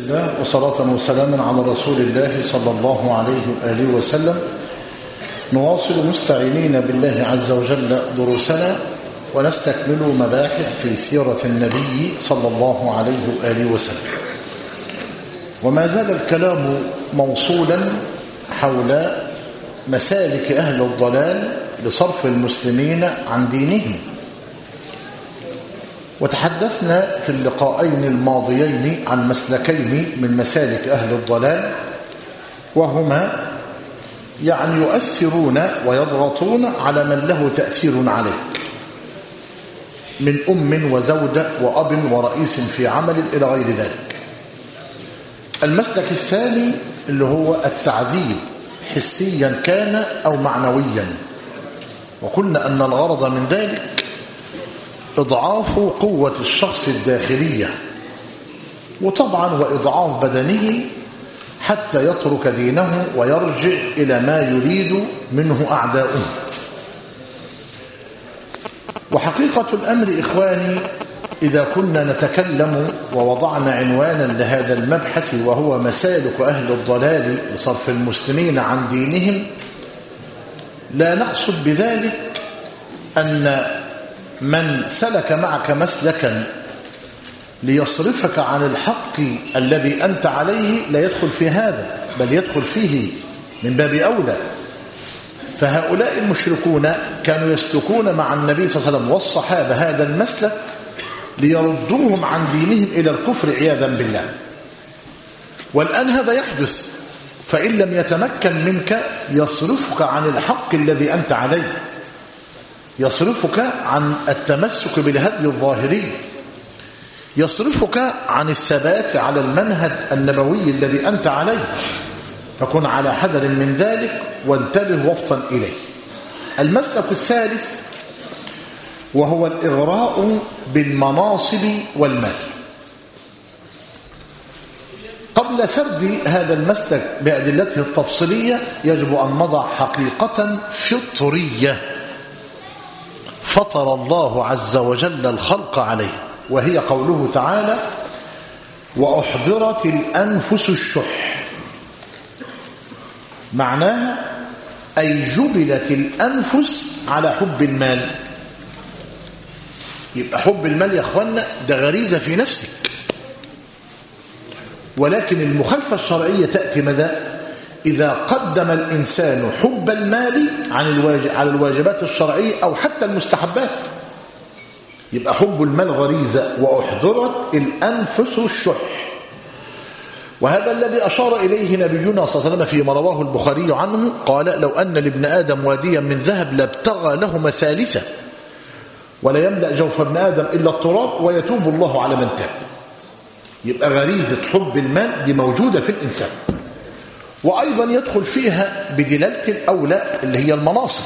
الله وصلاة وسلاما على رسول الله صلى الله عليه وآله وسلم. نواصل مستعينين بالله عز وجل دروسنا ونستكمل مباحث في سيرة النبي صلى الله عليه وآله وسلم، وما زال الكلام موصولا حول مسالك أهل الضلال لصرف المسلمين عن دينهم. وتحدثنا في اللقاءين الماضيين عن مسلكين من مسالك أهل الضلال، وهما يؤثرون ويضغطون على من له تأثير عليك من أم وزوجة وأب ورئيس في عمل إلى غير ذلك. المسلك الثاني اللي هو التعذيب حسيا كان أو معنويا، وقلنا أن الغرض من ذلك إضعاف قوة الشخص الداخلية، وطبعا وإضعاف بدنه حتى يترك دينه ويرجع إلى ما يريد منه أعداؤه. وحقيقة الأمر إخواني، إذا كنا نتكلم ووضعنا عنوانا لهذا المبحث وهو مسالك أهل الضلال لصرف المسلمين عن دينهم، لا نقصد بذلك أن من سلك معك مسلكا ليصرفك عن الحق الذي أنت عليه لا يدخل في هذا، بل يدخل فيه من باب أولى. فهؤلاء المشركون كانوا يسلكون مع النبي صلى الله عليه وسلم والصحابة هذا المسلك ليردوهم عن دينهم إلى الكفر عياذا بالله. والآن هذا يحدث، فإن لم يتمكن منك يصرفك عن الحق الذي أنت عليه، يصرفك عن التمسك بالهدي الظاهري، يصرفك عن الثبات على المنهج النبوي الذي أنت عليه. فكن على حذر من ذلك وانتبه وفطا إليه. المسلك الثالث وهو الإغراء بالمناصب والمال. قبل سرد هذا المسلك بأدلته التفصيلية يجب أن نضع حقيقة فطرية فطر الله عز وجل الخلق عليه، وهي قوله تعالى: وأحضرت الأنفس الشح. معناها أي جبلت الأنفس على حب المال. يبقى حب المال يا أخوانا ده غريزة في نفسك، ولكن المخالفة الشرعية تأتي ماذا؟ إذا قدم الإنسان حب المال على الواجبات الشرعية أو حتى المستحبات. يبقى حب المال غريزة. وأحضرت الأنفس الشح، وهذا الذي أشار إليه نبينا صلى الله عليه وسلم فيما رواه البخاري عنه، قال: لو أن لابن آدم واديا من ذهب لابتغى له مثالثه ولا يملأ جوف ابن آدم إلا التراب ويتوب الله على من تاب. يبقى غريزة حب المال دي موجودة في الإنسان، وأيضا يدخل فيها بدلالة الأولى اللي هي المناصب.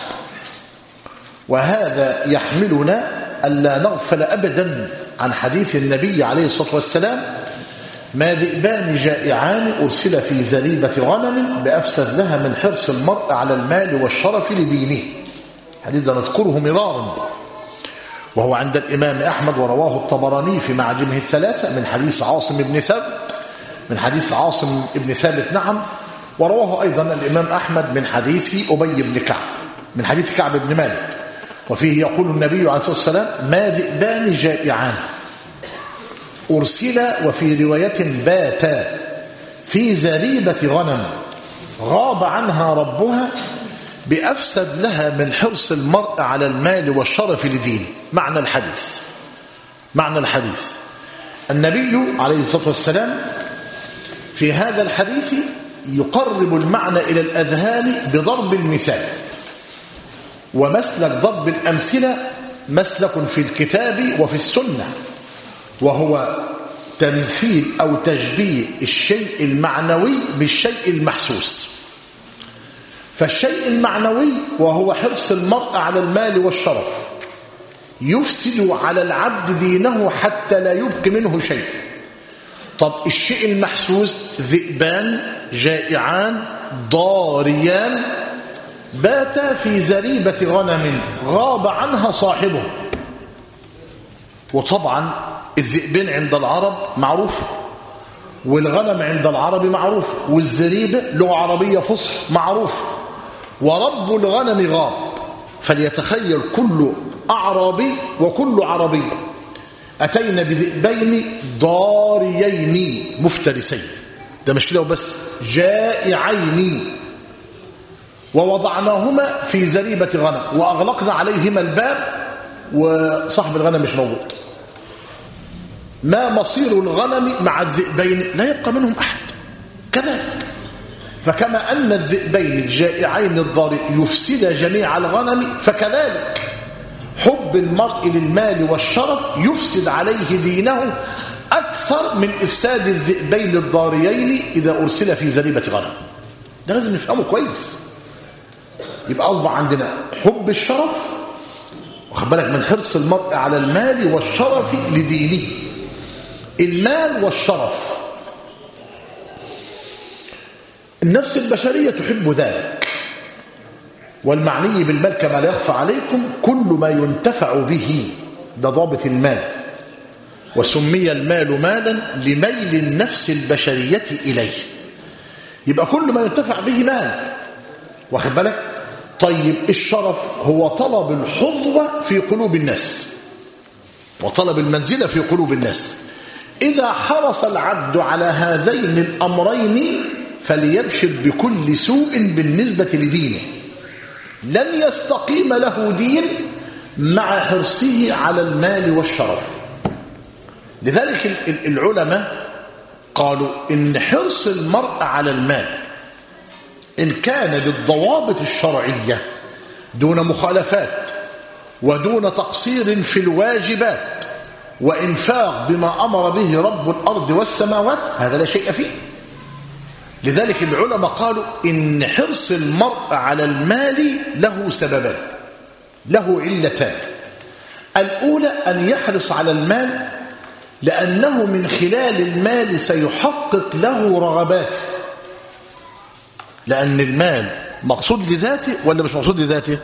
وهذا يحملنا ألا نغفل أبدا عن حديث النبي عليه الصلاة والسلام: ما ذئبان جائعان أرسل في زريبة غنم بأفسد لها من حرص المرء على المال والشرف لدينه. حديث نذكره مرارا، وهو عند الإمام أحمد ورواه الطبراني في معاجمه الثلاثة من حديث عاصم بن ثابت نعم، ورواه أيضا الإمام أحمد من حديث أبي بن كعب من حديث كعب بن مالك، وفيه يقول النبي عليه الصلاة والسلام: ما ذئبان جائعان أرسل، وفي رواية باتا في زريبة غنم غاب عنها ربها بأفسد لها من حرص المرء على المال والشرف لدينه. معنى الحديث النبي عليه الصلاة والسلام في هذا الحديث يقرب المعنى إلى الأذهان بضرب المثال. ومسلك ضرب الأمثلة مسلك في الكتاب وفي السنة، وهو تمثيل أو تشبيه الشيء المعنوي بالشيء المحسوس. فالشيء المعنوي وهو حرص المرء على المال والشرف يفسد على العبد دينه حتى لا يبقي منه شيء. طب الشيء المحسوس: ذئبان جائعان ضاريان باتا في زريبة غنم غاب عنها صاحبه. وطبعا الذئبين عند العرب معروفة، والغنم عند العرب معروف، والزريبة لغة عربية فصح معروف، ورب الغنم غاب. فليتخيل كل أعرابي وكل عربي أتينا بذئبين ضاريين مفترسين، ده مش كده وبس، جائعين، ووضعناهما في زريبة غنم وأغلقنا عليهما الباب وصاحب الغنم مش موجود. ما مصير الغنم مع الذئبين؟ لا يبقى منهم أحد. كذلك فكما أن الذئبين الجائعين الضارين يفسد جميع الغنم، فكذلك حب المرء للمال والشرف يفسد عليه دينه أكثر من إفساد الذئبين الضاريين إذا أرسل في زريبة غنم. ده لازم نفهمه كويس. يبقى أصبح عندنا حب الشرف، واخد بالك، من حرص المرء على المال والشرف لدينه. المال والشرف النفس البشرية تحب ذلك، والمعني بالمال كما لا يخفى عليكم كل ما ينتفع به، ده ضابط المال. وسمي المال مالا لميل النفس البشرية إليه. يبقى كل ما ينتفع به مال، واخد بالك. طيب الشرف هو طلب الحظوة في قلوب الناس وطلب المنزلة في قلوب الناس. إذا حرص العبد على هذين الأمرين فليبشر بكل سوء بالنسبة لدينه. لن يستقيم له دين مع حرصه على المال والشرف. لذلك العلماء قالوا إن حرص المرء على المال إن كان بالضوابط الشرعية دون مخالفات ودون تقصير في الواجبات وإنفاق بما أمر به رب الأرض والسماوات، هذا لا شيء فيه. لذلك العلماء قالوا إن حرص المرء على المال له سببان، له علتان. الأولى أن يحرص على المال لأنه من خلال المال سيحقق له رغباته، لأن المال مقصود لذاته ولا مش مقصود لذاته؟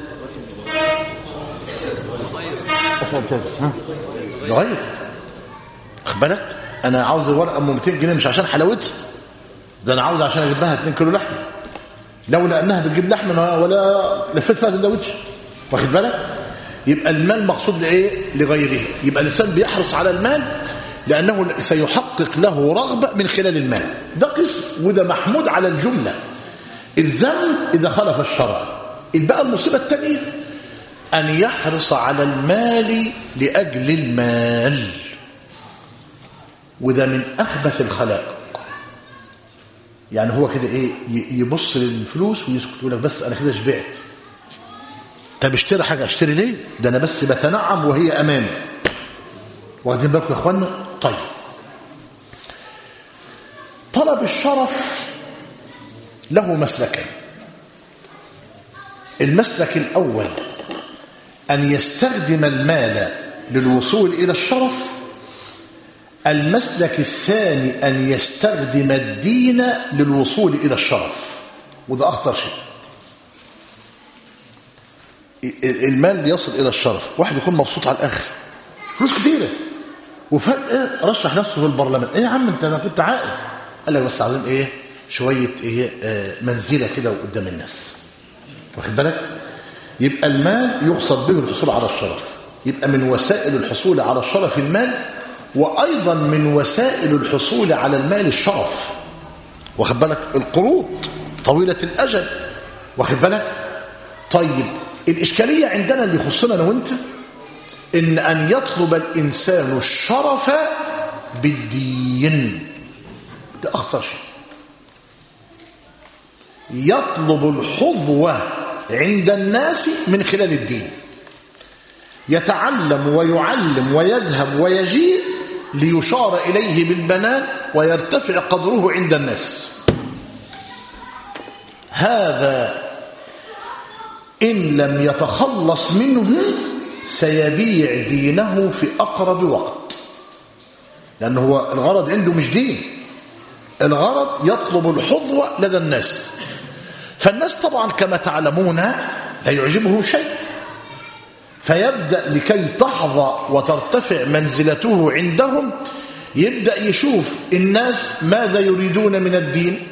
لغير. خد بالك، أنا عاوز ورقة 200 جنيه مش عشان حلاوتها، ده أنا عاوز عشان أجيب لها 2 كيلو لحمة، لولا أنها بتجيب لحمة ولا لفت فيها سندوتش، واخد بالك. يبقى المال مقصود لإيه؟ لغيره. يبقى الإنسان بيحرص على المال لأنه سيحقق له رغبة من خلال المال. ده قسم، وده محمود على الجملة. الذنب إذا خالف الشرع. بقى المصيبة الثانية أن يحرص على المال لأجل المال، وده من أخبث الخلائق. يعني هو كده إيه، يبص للفلوس ويسكت، يقول لك بس أنا كده شبعت. طب اشتري حاجة، اشتري ليه؟ ده أنا بس بتنعم وهي أمامي. واخدين بالكم يا إخوانا؟ طيب، طلب الشرف له مسلكين. المسلك الأول أن يستخدم المال للوصول إلى الشرف. المسلك الثاني أن يستخدم الدين للوصول إلى الشرف، وده أخطر شيء. المال يصل إلى الشرف، واحد يكون مبسوط على الآخر، فلوس كتيرة، وفجأة رشح نفسه في البرلمان. إيه يا عم أنت، أنا كنت عاقل. قال لك بس عايزين إيه، شوية إيه، منزلة كده قدام الناس، واخد بالك. يبقى المال يقصد به الحصول على الشرف. يبقى من وسائل الحصول على الشرف المال، وأيضا من وسائل الحصول على المال الشرف، واخد بالك. القروض طويلة الأجل، واخد بالك. طيب الإشكالية عندنا اللي يخصنا أنا وأنت أن يطلب الإنسان الشرف بالدين. ده أخطر شيء. يطلب الحظوة عند الناس من خلال الدين، يتعلم ويعلم ويذهب ويجيء ليشار إليه بالبنان ويرتفع قدره عند الناس. هذا إن لم يتخلص منه سيبيع دينه في أقرب وقت، لأنه هو الغرض عنده مش دين، الغرض يطلب الحظوة لدى الناس. فالناس طبعا كما تعلمون لا يعجبه شيء، فيبدأ لكي تحظى وترتفع منزلته عندهم يبدأ يشوف الناس ماذا يريدون من الدين،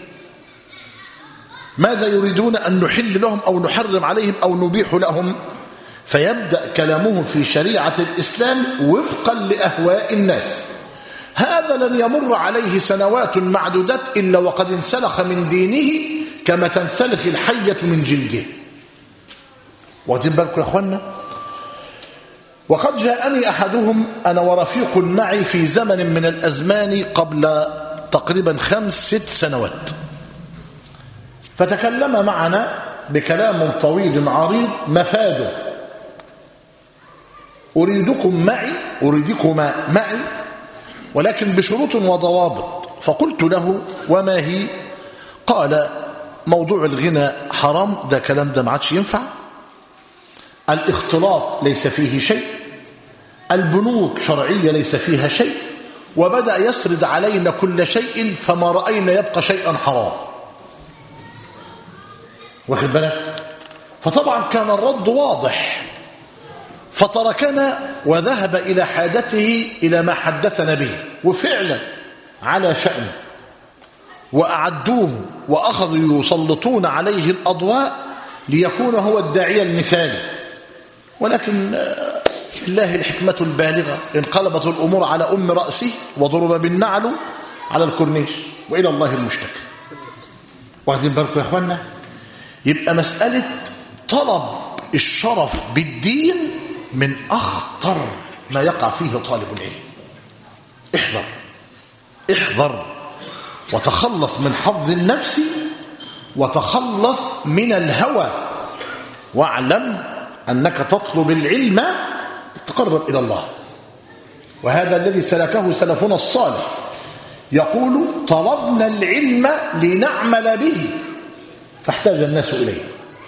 ماذا يريدون أن نحل لهم أو نحرم عليهم أو نبيح لهم، فيبدأ كلامه في شريعة الإسلام وفقا لأهواء الناس. هذا لن يمر عليه سنوات معدودات إلا وقد انسلخ من دينه كما تنسلخ الحية من جلده. واخدين بالكم يا أخوانا؟ وقد جاءني أحدهم أنا ورفيق معي في زمن من الأزمان قبل تقريبا 5-6 سنوات، فتكلم معنا بكلام طويل عريض مفاده أريدكما معي ولكن بشروط وضوابط. فقلت له وما هي؟ قال موضوع الغنى حرام، ده كلام ده ما عادش ينفع، الاختلاط ليس فيه شيء، البنوك شرعية ليس فيها شيء، وبدأ يسرد علينا كل شيء فما رأينا يبقى شيئا حرام. واخد بالك؟ فطبعا كان الرد واضح، فتركنا وذهب إلى حاجته إلى ما حدثنا به، وفعلا على شأن، وأعدوه وأخذوا يسلطون عليه الأضواء ليكون هو الداعية المثالي. ولكن لله الحكمة البالغة، انقلبت الأمور على أم رأسه وضرب بالنعل على الكورنيش، وإلى الله المشتكى. واخدين بالكم يا أخوانا؟ يبقى مسألة طلب الشرف بالدين من أخطر ما يقع فيه طالب العلم. احذر وتخلص من حظ النفس وتخلص من الهوى، واعلم أنك تطلب العلم تقرب إلى الله. وهذا الذي سلكه سلفنا الصالح، يقول طلبنا العلم لنعمل به فاحتاج الناس إليه.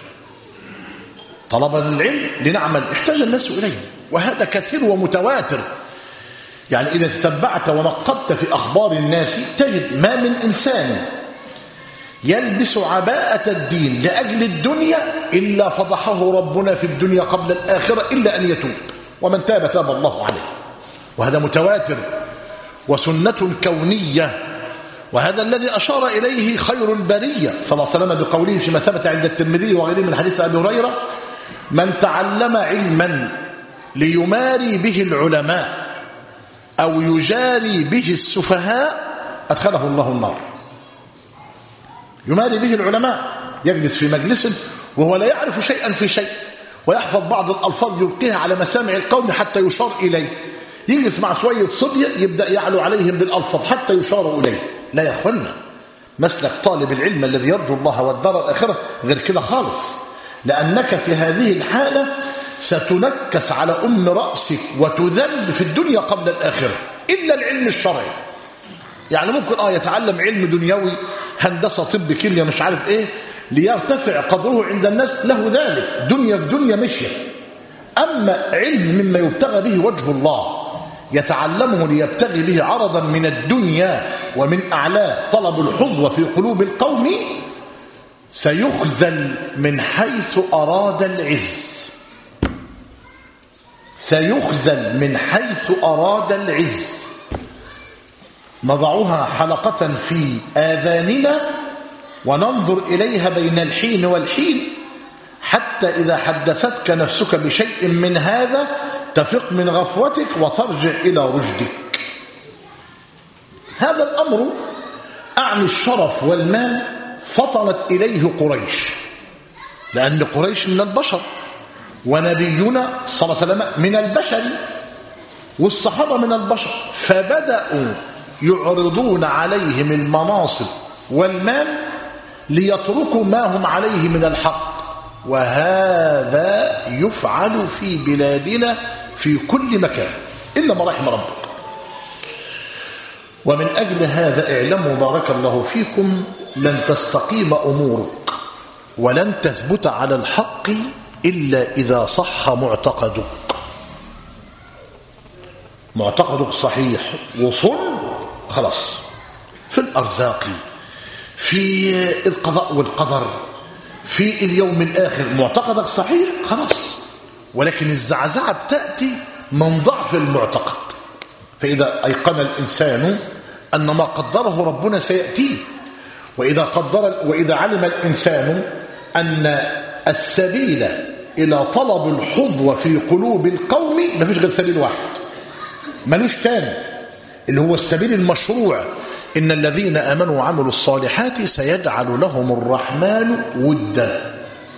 طلبنا العلم لنعمل احتاج الناس إليه، وهذا كثير ومتواتر. يعني إذا تتبعت ونقبت في أخبار الناس تجد ما من إنسان يلبس عباءة الدين لأجل الدنيا إلا فضحه ربنا في الدنيا قبل الآخرة إلا أن يتوب، ومن تاب تاب الله عليه. وهذا متواتر وسنة كونية، وهذا الذي أشار إليه خير البرية صلى الله عليه وسلم بقوله فيما ثبت عند الترمذي وغيره من حديث أبي هريرة: من تعلم علما ليماري به العلماء أو يجاري به السفهاء أدخله الله النار. يماري به العلماء، يجلس في مجلس وهو لا يعرف شيئا في شيء، ويحفظ بعض الألفاظ يلقيها على مسامع القوم حتى يشار إليه، يجلس مع شوية صبية يبدأ يعلو عليهم بالألفاظ حتى يشار إليه. لا يا أخوانا، مسلك طالب العلم الذي يرجو الله والدار الآخرة غير كده خالص، لأنك في هذه الحالة ستنكس على أم رأسك وتذل في الدنيا قبل الآخرة، إلا العلم الشرعي. يعني ممكن يتعلم علم دنيوي، هندسة، طب، كيمياء، مش عارف ايه، ليرتفع قدره عند الناس، له ذلك، دنيا في دنيا مشية. أما علم مما يبتغى به وجه الله يتعلمه ليبتغي به عرضا من الدنيا ومن أعلاه طلب الحظوة في قلوب القوم، سيخزل من حيث أراد العز، سيخزل من حيث أراد العز. نضعها حلقة في آذاننا وننظر إليها بين الحين والحين، حتى إذا حدثتك نفسك بشيء من هذا تفق من غفوتك وترجع إلى رشدك. هذا الأمر أعني الشرف والمال فطنت إليه قريش، لأن قريش من البشر، ونبينا صلى الله عليه وسلم من البشر، والصحابة من البشر، فبدأوا يعرضون عليهم المناصب والمال ليتركوا ما هم عليه من الحق. وهذا يفعل في بلادنا في كل مكان إلا ما رحم ربك. ومن أجل هذا اعلموا بارك الله فيكم لن تستقيم أمورك ولن تثبت على الحق إلا إذا صح معتقدك. معتقدك صحيح وصل خلاص، في الأرزاق، في القضاء والقدر، في اليوم الآخر، معتقدك صحيح خلاص. ولكن الزعزعة بتأتي من ضعف المعتقد، فإذا أيقن الإنسان أن ما قدره ربنا سيأتيه، وإذا علم الإنسان أن السبيل إلى طلب الحظوة في قلوب القوم ما فيش غير سبيل واحد ملوش تاني، اللي هو السبيل المشروع: إن الذين آمنوا وعملوا الصالحات سيجعل لهم الرحمن ودا.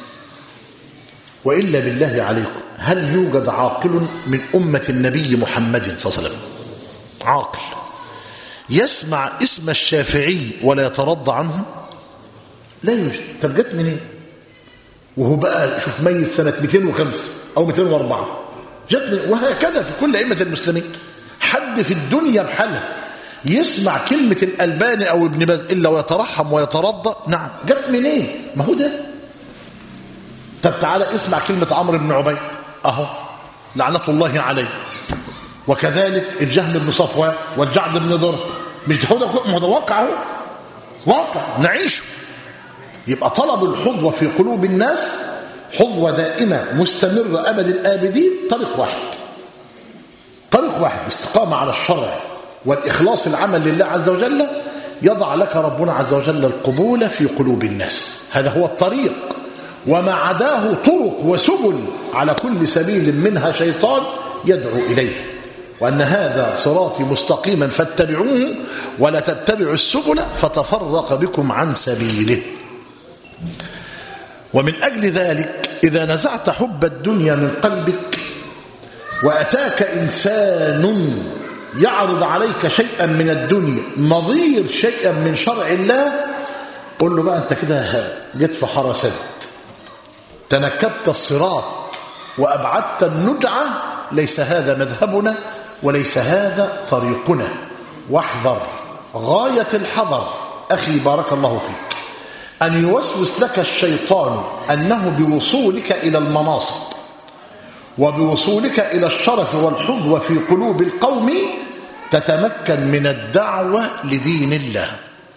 وإلا بالله عليكم، هل يوجد عاقل من أمة النبي محمد صلى الله عليه وسلم عاقل يسمع اسم الشافعي ولا يترضى عنه؟ لا يوجد. طب جت منين؟ وهو بقى شوف ميت سنة 205 أو 204 جت من، وهكذا في كل أئمة المسلمين. حد في الدنيا بحالها يسمع كلمة الألباني أو ابن باز إلا ويترحم ويترضى؟ نعم. جت منين؟ ما هو ده. طب تعالى اسمع كلمة عمرو بن عبيد أهو لعنة الله عليه، وكذلك الجهم بن صفوان والجعد بن ذر. مش ده واقع اهو، واقع نعيشه. يبقى طلب الحظوة في قلوب الناس حظوة دائمة مستمرة أبد الآبدين طريق واحد، استقامة على الشرع والإخلاص العمل لله عز وجل، يضع لك ربنا عز وجل القبول في قلوب الناس. هذا هو الطريق، وما عداه طرق وسبل على كل سبيل منها شيطان يدعو إليه. وأن هذا صراطي مستقيما فاتبعوه ولا تتبعوا السبل فتفرق بكم عن سبيله. ومن أجل ذلك إذا نزعت حب الدنيا من قلبك وأتاك إنسان يعرض عليك شيئا من الدنيا نظير شيئا من شرع الله، قل له بقى أنت كده جيت في حرسات، تنكبت الصراط وأبعدت النجعة، ليس هذا مذهبنا وليس هذا طريقنا. واحذر غاية الحذر أخي بارك الله فيك أن يوسوس لك الشيطان أنه بوصولك إلى المناصب وبوصولك إلى الشرف والحظوة في قلوب القوم تتمكن من الدعوة لدين الله.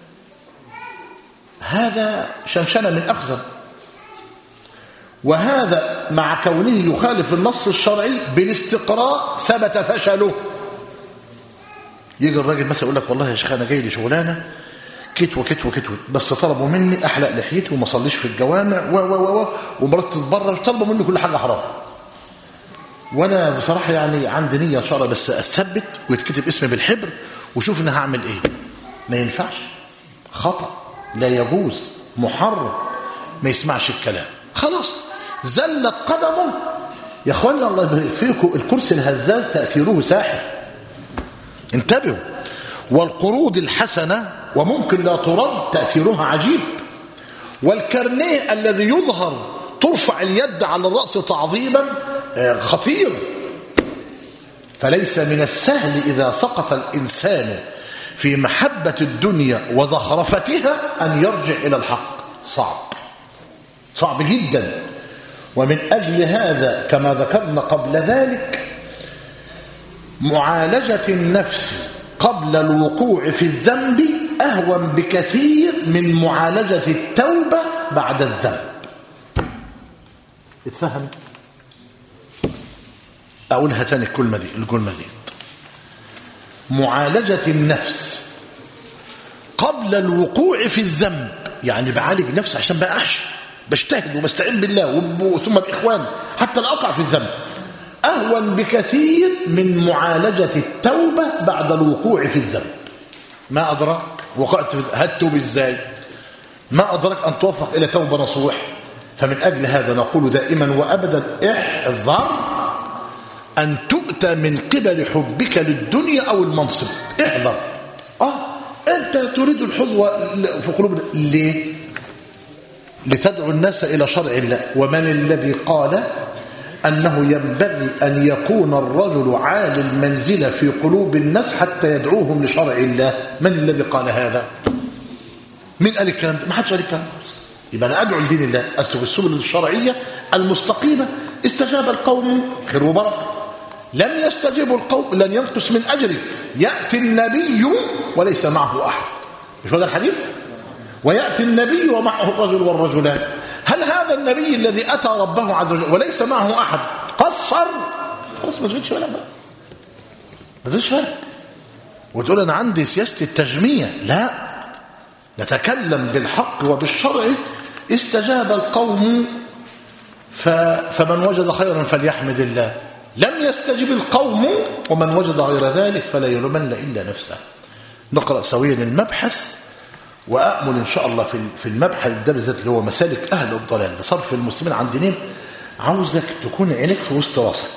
هذا شنشنة من أخزن، وهذا مع كونه يخالف النص الشرعي بالاستقراء ثبت فشله. يجي الراجل مثلا يقول لك والله يا شيخ أنا جاي لي شغلانة كت وكت وكت، بس طلبوا مني أحلق لحيتي وما صليش في الجوامع ومرات تتبرج، طلبوا مني كل حاجة حرام. وانا بصراحه يعني عندي نيه ان شاء الله بس اثبت ويتكتب اسمي بالحبر وشوف انا هعمل ايه. ما ينفعش، خطا، لا يجوز، محرم، ما يسمعش الكلام. خلاص زلت قدمه. يا اخوانا الله يبارك فيكم، الكرسي الهزاز تاثيره ساحر، انتبهوا. والقروض الحسنه وممكن لا ترد تاثيرها عجيب. والكرنيه الذي يظهر ترفع اليد على الراس تعظيما خطير. فليس من السهل إذا سقط الإنسان في محبة الدنيا وزخرفتها أن يرجع إلى الحق. صعب جدا. ومن أجل هذا كما ذكرنا قبل ذلك معالجة النفس قبل الوقوع في الذنب أهون بكثير من معالجة التوبة بعد الذنب. اتفهم؟ أقولها تاني الجملة دي. معالجة النفس قبل الوقوع في الذنب، يعني بعالج نفسي عشان بقى أحشى، بجتهد وبستعين بالله ثم بإخواني حتى لا أقع في الذنب، أهون بكثير من معالجة التوبة بعد الوقوع في الذنب. ما أدرك وقعت في هتوب إزاي؟ ما أدرك أن توفق إلى توبة نصوح. فمن أجل هذا نقول دائما وأبدا احذر أن تؤتى من قبل حبك للدنيا أو المنصب. احذر. أنت تريد الحظوة في قلوبنا ليه؟ لتدعو الناس إلى شرع الله. ومن الذي قال أنه ينبغي أن يكون الرجل عالي المنزلة في قلوب الناس حتى يدعوهم لشرع الله؟ من الذي قال هذا؟ من قال الكلام ده؟ ما حدش قال الكلام ده. يبقى أنا أدعو لدين الله، أسلك السبل الشرعية المستقيمة. استجاب القوم خير وبركة، لم يستجيبوا القوم لن ينقص من أجرك. يأتي النبي وليس معه أحد، مش هذا الحديث؟ ويأتي النبي ومعه الرجل والرجلان. هل هذا النبي الذي أتى ربه عز وجل وليس معه أحد قصر؟ خلاص ما تشغلش بالك، ما تشغلش بالك. وتقول أنا عندي سياسة التجميع. لا، نتكلم بالحق وبالشرع. استجاب القوم فمن وجد خيرا فليحمد الله، لم يستجب القوم ومن وجد غير ذلك فلا يلومن إلا نفسه. نقرأ سويا المبحث، وأأمل إن شاء الله في المبحث الدرجة اللي هو مسالك أهل الضلال لصرف المسلمين عن دينهم. عاوزك تكون عينك في وسط راسك،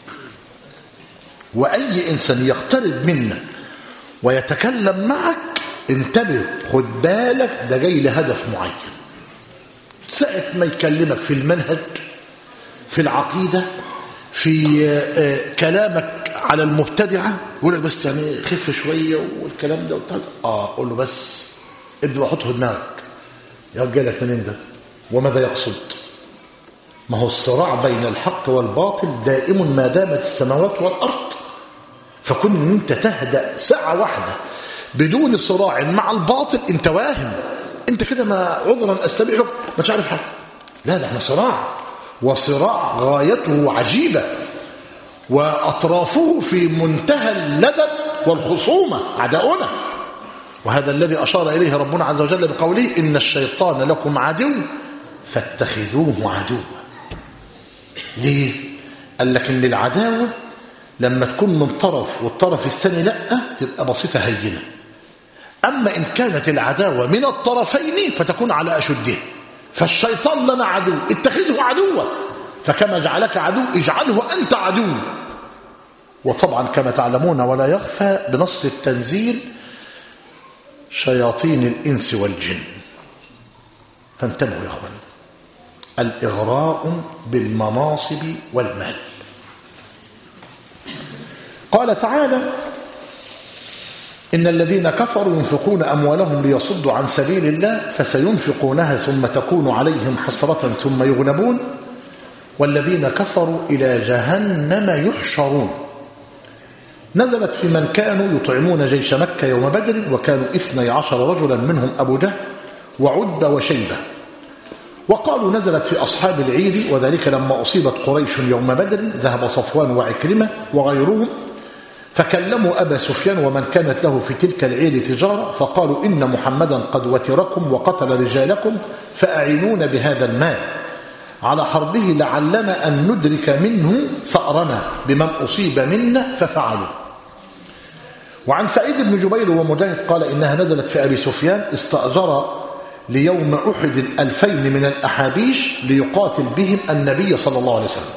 وأي إنسان يقترب منك ويتكلم معك انتبه، خد بالك، ده جاي لهدف معين. ساعة ما يكلمك في المنهج، في العقيدة، في كلامك على المبتدعة، يقول لك بس يعني خف شوية والكلام ده وبتاع، قول له بس ابدأ وحطه في دماغك، يا جالك منين ده وماذا يقصد؟ ما هو الصراع بين الحق والباطل دائم ما دامت السماوات والأرض. فكن ان انت تهدأ ساعة واحدة بدون صراع مع الباطل انت واهم، انت كده ما عذرا استبيحك ما تعرف حاجة. لا، ده احنا صراع، وصراع غايته عجيبة، وأطرافه في منتهى اللدب والخصومة، عداؤنا. وهذا الذي أشار إليه ربنا عز وجل بقوله إن الشيطان لكم عدو فاتخذوه عدوا. ليه؟ قال لك إن العداوة لما تكون من طرف والطرف الثاني لا، تبقى بسيطة هينة. أما إن كانت العداوة من الطرفين فتكون على أشده. فالشيطان لنا عدو، اتخذه عدوا، فكما جعلك عدو اجعله أنت عدو. وطبعا كما تعلمون ولا يخفى بنص التنزيل شياطين الإنس والجن. فانتبهوا يا أخوان، الإغراء بالمناصب والمال. قال تعالى إن الذين كفروا ينفقون أموالهم ليصدوا عن سبيل الله فسينفقونها ثم تكون عليهم حسرة ثم يغلبون والذين كفروا إلى جهنم يحشرون. نزلت في من كانوا يطعمون جيش مكة يوم بدر، وكانوا 12 رجلا منهم أبو جهل وعد وشيبة. وقالوا نزلت في أصحاب العير، وذلك لما أصيبت قريش يوم بدر ذهب صفوان وعكرمة وغيرهم فكلموا أبا سفيان ومن كانت له في تلك العير تجارة، فقالوا إن محمدا قد وتركم وقتل رجالكم فأعينون بهذا المال على حربه لعلنا أن ندرك منه ثأرنا بمن أصيب منا، ففعلوا. وعن سعيد بن جبير ومجاهد قال إنها نزلت في أبي سفيان استأجر ليوم أحد 2000 من الأحابيش ليقاتل بهم النبي صلى الله عليه وسلم.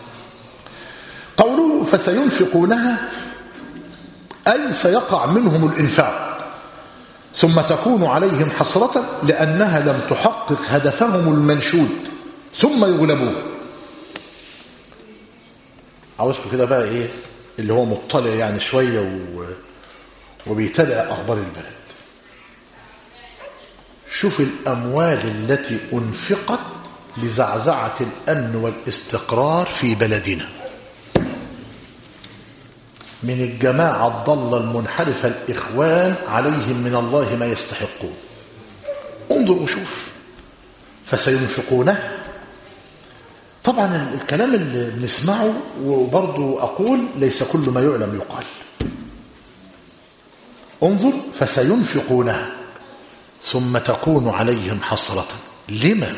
قوله فسينفقونها أي سيقع منهم الإنفاق ثم تكون عليهم حسرة لأنها لم تحقق هدفهم المنشود ثم يغلبون. عاوزكم كده بقى إيه اللي هو مطلع يعني شوية وبيتابع أخبار البلد. شوف الأموال التي أنفقت لزعزعة الأمن والاستقرار في بلدنا من الجماعة الضالة المنحرفة الإخوان عليهم من الله ما يستحقون. انظر وشوف فسينفقونه. طبعا الكلام اللي بنسمعه وبرضو أقول ليس كل ما يعلم يقال. انظر فسينفقونه ثم تكون عليهم حسرة. لما؟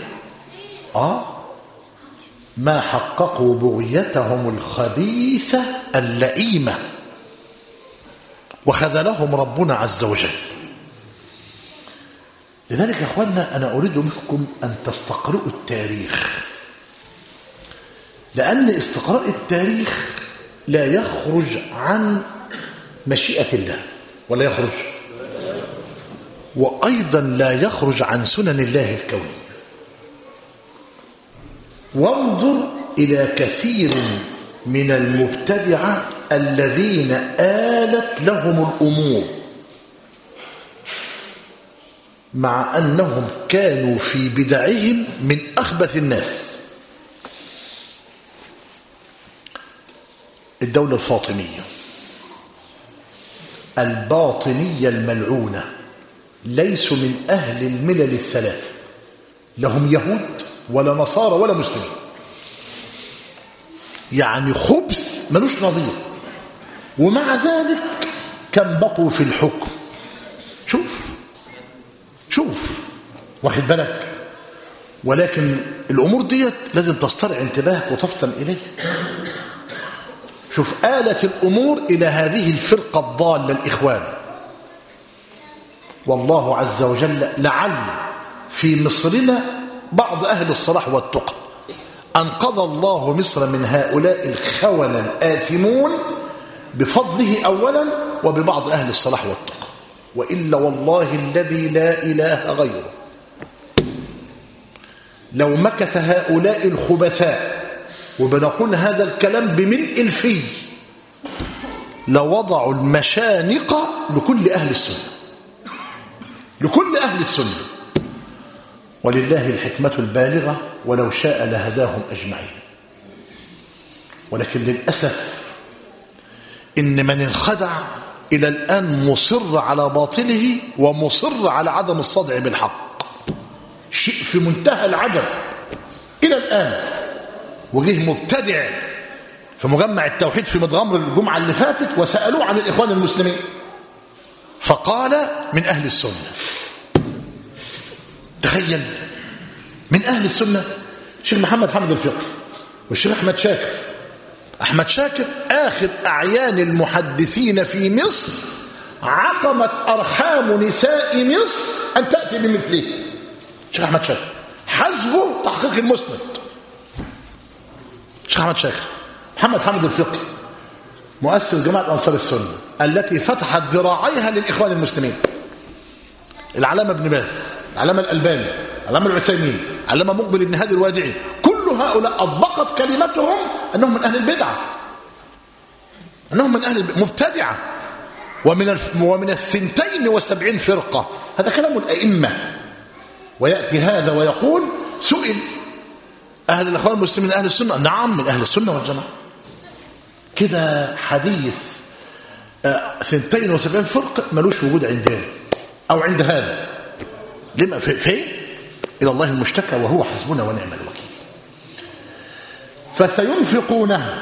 ما حققوا بغيتهم الخبيثة اللئيمة وخذلهم ربنا عز وجل. لذلك يا أخوانا أنا أريد منكم أن تستقرئوا التاريخ، لأن استقراء التاريخ لا يخرج عن مشيئة الله ولا يخرج، وأيضا لا يخرج عن سنن الله الكونية. وانظر إلى كثير من المبتدعة الذين آلت لهم الأمور مع أنهم كانوا في بدعهم من أخبث الناس. الدولة الفاطمية الباطنية الملعونة ليسوا من أهل الملل الثلاثة، لهم يهود ولا نصارى ولا مسلمين، يعني خبث ملوش نظير. ومع ذلك كم بقوا في الحكم. شوف واخد بالك. ولكن الأمور ديت لازم تسترعي انتباهك وتفطن إليه. شوف آلت الأمور إلى هذه الفرقة الضالة الإخوان. والله عز وجل لعل في مصرنا بعض أهل الصلاح والتقى أنقذ الله مصر من هؤلاء الخونة الآثمون بفضله أولا وببعض أهل الصلاح والتقى، وإلا والله الذي لا إله غيره لو مكث هؤلاء الخبثاء، وبنقول هذا الكلام بملء الفي، لوضعوا المشانق لكل أهل السنة، لكل أهل السنة. ولله الحكمة البالغة ولو شاء لهداهم أجمعين. ولكن للأسف إن من انخدع إلى الآن مصر على باطله ومصر على عدم الصدع بالحق، شيء في منتهى العجب إلى الآن. وجه مبتدع في مجمع التوحيد في متغمر الجمعة اللي فاتت وسألوه عن الإخوان المسلمين فقال من أهل السنة. تخيل، من أهل السنة. الشيخ محمد حمد الفقي والشيخ أحمد شاكر آخر أعيان المحدثين في مصر عقمت أرحام نساء مصر أن تأتي بمثله. الشيخ أحمد شاكر حسبه تحقيق المسند. الشيخ أحمد شاكر، محمد حمد الفقي مؤسس جماعة أنصار السنة التي فتحت ذراعيها للإخوان المسلمين، العلامة ابن باز، العلامة الألباني، العلامة العثيمين، العلامة مقبل بن هادي الوادعي، كل هؤلاء أطبقت كلمتهم أنهم من أهل البدعة، أنهم من أهل مبتدعة، ومن 72 فرقة. هذا كلام الأئمة. ويأتي هذا ويقول سئل أهل الأخوان المسلمين من أهل السنة؟ نعم من أهل السنة والجماعة. كده حديث 72 فرقة ملوش وجود عندنا أو عند هذا. لما فين؟ إلى الله المشتكى وهو حسبنا ونعم الوكيل. فسينفقونه.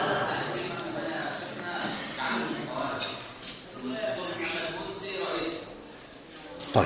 طيب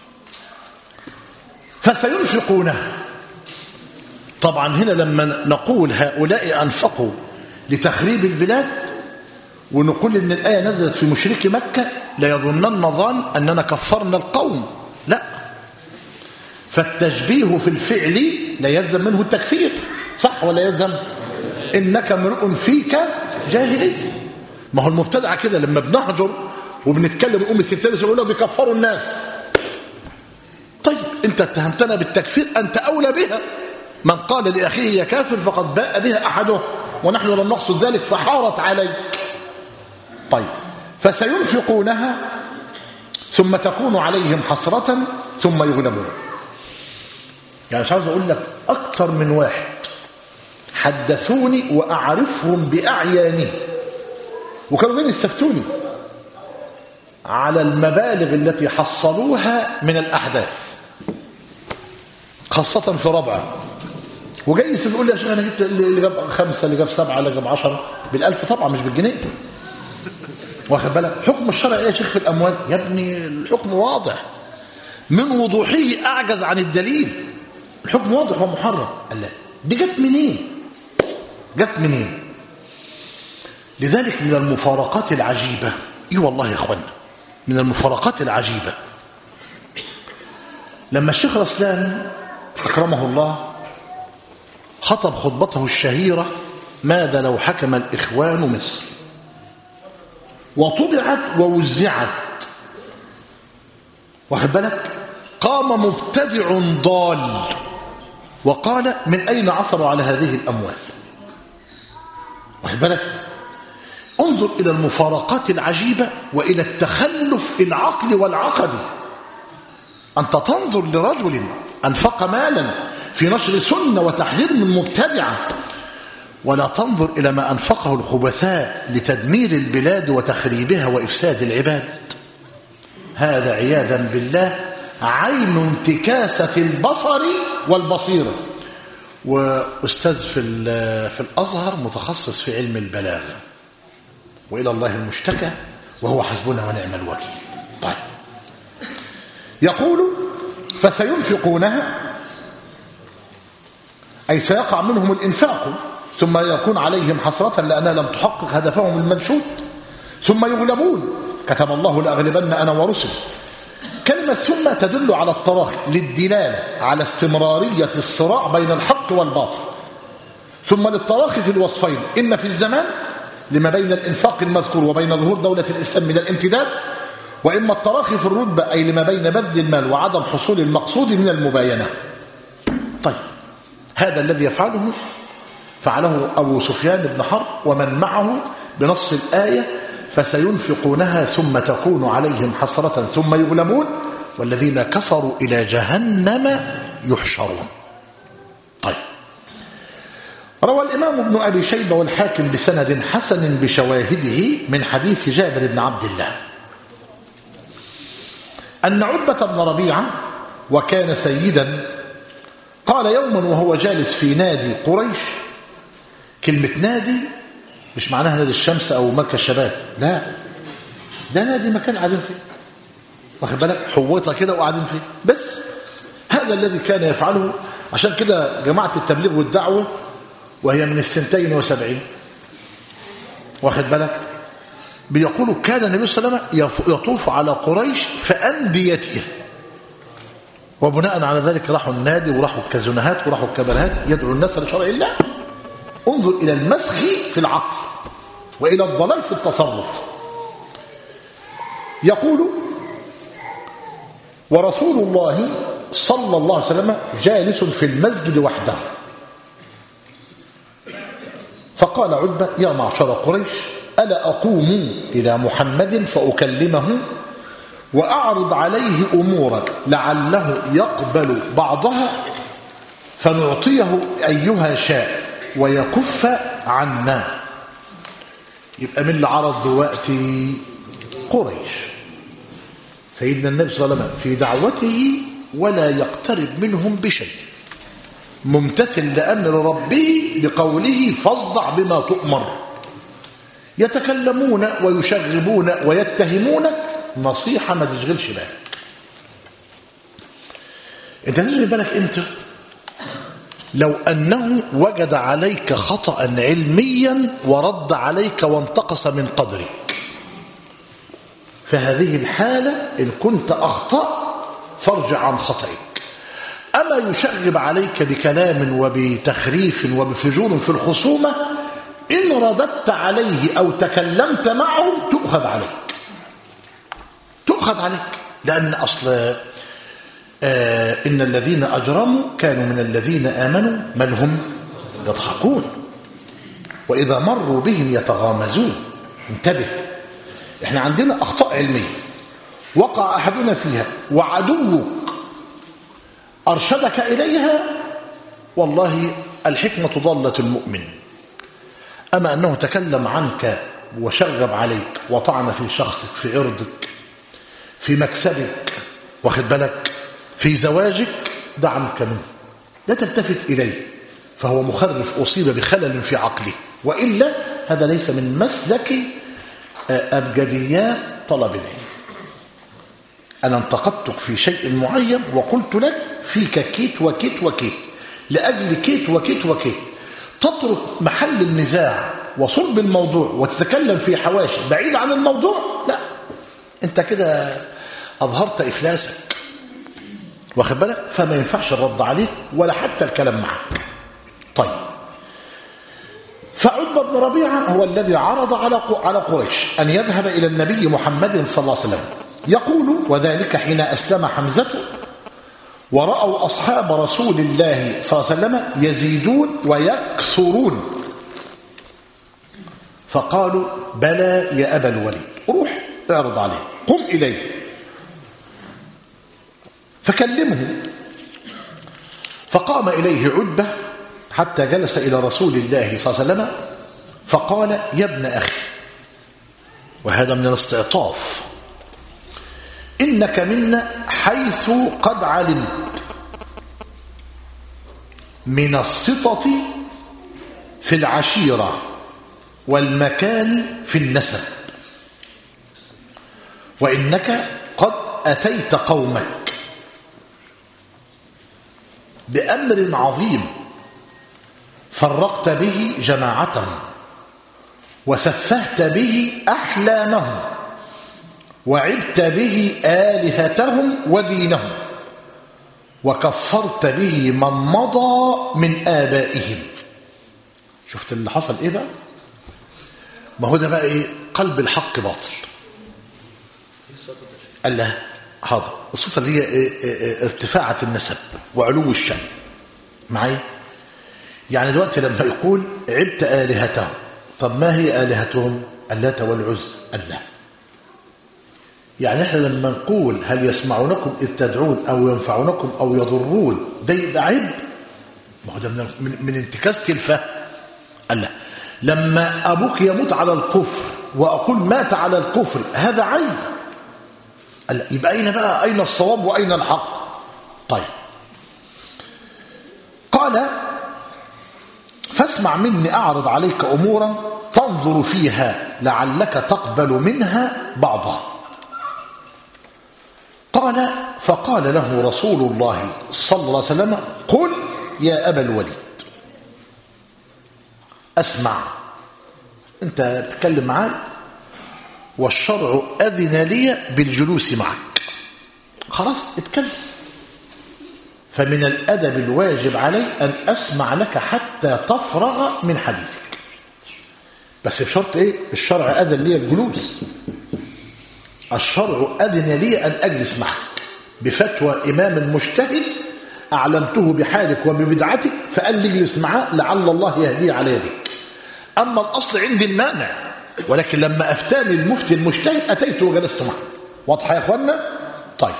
فسينفقونه. طبعا هنا لما نقول هؤلاء أنفقوا لتخريب البلاد ونقول إن الآية نزلت في مشركي مكة لا يظنن ظان أننا كفرنا القوم، لا، فالتشبيه في الفعل لا يلزم منه التكفير، صح ولا يلزم؟ إنك امرؤ فيك جاهلي. ما هو المبتدع كده لما بنهجر وبنتكلم أم الستين يقولوا بيكفروا الناس. طيب أنت اتهمتنا بالتكفير، أنت أولى بها. من قال لأخيه يا كافر فقد باء بها أحده ونحن لم نقصد ذلك فحارت عليك. طيب فسينفقونها ثم تكون عليهم حسرة ثم يغلبون. يعني مش عاوز أقول لك أكتر من واحد حدثوني وأعرفهم بأعيانه وكانوا بين يستفتوني على المبالغ التي حصلوها من الأحداث خاصة في رابعة. وجاي يقول لي يا شيخ أنا جبت اللي جاب 5 اللي جاب 7 اللي جاب 10 بالألف، طبعا مش بالجنيه. واخد بالك؟ حكم الشرع ايه يا شيخ في الأموال؟ يا ابني الحكم واضح من وضوحه أعجز عن الدليل. الحكم واضح ومحرم. قال لا دي جت منين؟ لذلك من المفارقات العجيبة، اي والله يا اخوانا من المفارقات العجيبة لما الشيخ رسلان أكرمه الله خطب خطبته الشهيرة ماذا لو حكم الإخوان مصر، وطبعت ووزعت. واخد بالك؟ قام مبتدع ضال وقال من أين عثروا على هذه الأموال؟ واخد بالك؟ انظر إلى المفارقات العجيبة وإلى التخلف العقلي والعقدي. أنت تنظر لرجل أنفق مالا في نشر سنة وتحذير من مبتدعة، ولا تنظر إلى ما أنفقه الخبثاء لتدمير البلاد وتخريبها وإفساد العباد. هذا عياذا بالله عين انتكاسة البصر والبصيرة. وأستاذ في الأزهر متخصص في علم البلاغة، وإلى الله المشتكى، وهو حسبنا ونعم الوكيل. طيب يقول فسينفقونها، أي سيقع منهم الإنفاق ثم يكون عليهم حسرة لأنها لم تحقق هدفهم المنشود، ثم يغلبون، كتب الله لأغلبن أنا ورسلي. كلمة ثم تدل على التراخي للدلالة على استمرارية الصراع بين الحق والباطل، ثم للتراخي في الوصفين، إما في الزمان لما بين الإنفاق المذكور وبين ظهور دولة الإسلام من الامتداد، وإما التراخي في الرتبة أي لما بين بذل المال وعدم حصول المقصود من المباينة. طيب هذا الذي فعله أبو سفيان بن حرب ومن معه بنص الآية فسينفقونها ثم تكون عليهم حسرة ثم يغلبون والذين كفروا إلى جهنم يحشرون. طيب روى الإمام ابن أبي شيبة والحاكم بسند حسن بشواهده من حديث جابر بن عبد الله أن عتبة بن ربيعة وكان سيدا قال يوما وهو جالس في نادي قريش. كلمة نادي مش معناها نادي الشمس أو مركز الشباب، لا، ده نادي مكان قاعدين فيه، واخد بالك، حويطة كده وقاعدين فيه بس. هذا الذي كان يفعله. عشان كده جماعة التبليغ والدعوة وهي من 72 واخد بالك بيقولوا كان النبي صلى الله عليه وسلم يطوف على قريش فأنديتها، وبناء على ذلك راحوا النادي وراحوا الكازونات وراحوا الكبارات يدعو الناس لشرع الله. انظر إلى المسخ في العقل وإلى الضلال في التصرف. يقول ورسول الله صلى الله عليه وسلم جالس في المسجد وحده، فقال عتبة يا معشر قريش ألا أقوم إلى محمد فأكلمه وأعرض عليه أمورا لعله يقبل بعضها فنعطيه أيها شاء ويكف عنا. يبقى من اللي عرض دلوقتي قريش. سيدنا النبي صلى الله عليه وسلم في دعوته ولا يقترب منهم بشيء، ممتثل لأمر ربه بقوله فاصدع بما تؤمر. يتكلمون ويشغبون ويتهمونك نصيحة ما تشغلش بالك. انت تشغل بالك امتى؟ لو أنه وجد عليك خطأ علميا ورد عليك وانتقص من قدرك، فهذه الحالة إن كنت أخطأ فارجع عن خطئك. أما يشغب عليك بكلام وبتخريف وبفجور في الخصومة، إن رددت عليه أو تكلمت معه تؤخذ عليك، لأن أصل إن الذين أجرموا كانوا من الذين آمنوا من هم يضحكون وإذا مروا بهم يتغامزون. انتبه، احنا عندنا أخطاء علمية وقع أحدنا فيها وعدوك أرشدك إليها، والله الحكمة ضالة المؤمن. أما أنه تكلم عنك وشغب عليك وطعن في شخصك، في عرضك، في مكسبك، واخد بالك، في زواجك، دع عنك منه، لا تلتفت إليه، فهو مخرف أصيب بخلل في عقله، وإلا هذا ليس من مسلك أبجديات طلب العلم. أنا انتقدتك في شيء معين وقلت لك فيك كيت وكيت وكيت، لأجل كيت وكيت وكيت تترك محل النزاع وصلب الموضوع وتتكلم في حواشي بعيد عن الموضوع، لا، انت كده أظهرت إفلاسك، واخد بالك، فما ينفعش الرد عليه ولا حتى الكلام معك. طيب، فعتبة بن ربيعة هو الذي عرض على قريش أن يذهب إلى النبي محمد صلى الله عليه وسلم. يقول وذلك حين أسلم حمزة ورأوا أصحاب رسول الله صلى الله عليه وسلم يزيدون ويكثرون، فقالوا بلى يا أبا الوليد، روح اعرض عليه، قم إليه فكلمه. فقام إليه عتبة حتى جلس إلى رسول الله صلى الله عليه وسلم فقال يا ابن أخي، وهذا من الاستعطاف، إنك منا حيث قد علمت من السطة في العشيرة والمكان في النسب. وإنك قد أتيت قومك بأمر عظيم فرقت به جماعتهم وسفهت به أحلامهم وعبت به آلهتهم ودينهم وكفرت به من مضى من آبائهم. شفت اللي حصل إيه بقى؟ ما هو ده بقى إيه؟ قلب الحق باطل. قال له حاضر. الصفة اللي هي ارتفاعة النسب وعلو الشأن معي. يعني دلوقتي لما يقول عبت آلهتهم، طب ما هي آلهتهم؟ اللات والعزى. الله. يعني احنا لما نقول هل يسمعونكم إذ تدعون أو ينفعونكم أو يضرون، ده يبقى عيب؟ ما هو ده من انتكاسة الفهم. الله. لما أبوك يموت على الكفر وأقول مات على الكفر، هذا عيب. الله. يبقى أين الصواب وأين الحق؟ طيب. قال فاسمع مني أعرض عليك أمورا تنظر فيها لعلك تقبل منها بعضها. قال فقال له رسول الله صلى الله عليه وسلم قل يا أبا الوليد أسمع، أنت تتكلم معي والشرع أذن لي بالجلوس معك، خلاص اتكلم. فمن الأدب الواجب علي أن أسمع لك حتى تفرغ من حديثك، بس بشرط إيه؟ الشرع أذن لي الجلوس، الشرع أذن لي أن أجلس معك بفتوى إمام مجتهد أعلمته بحالك وببدعتك فقال لي اجلس معاه لعل الله يهدي على يدك. أما الأصل عندي المانع، ولكن لما أفتاني المفتي المجتهد أتيت وجلست معه. واضحة يا أخوانا؟ طيب.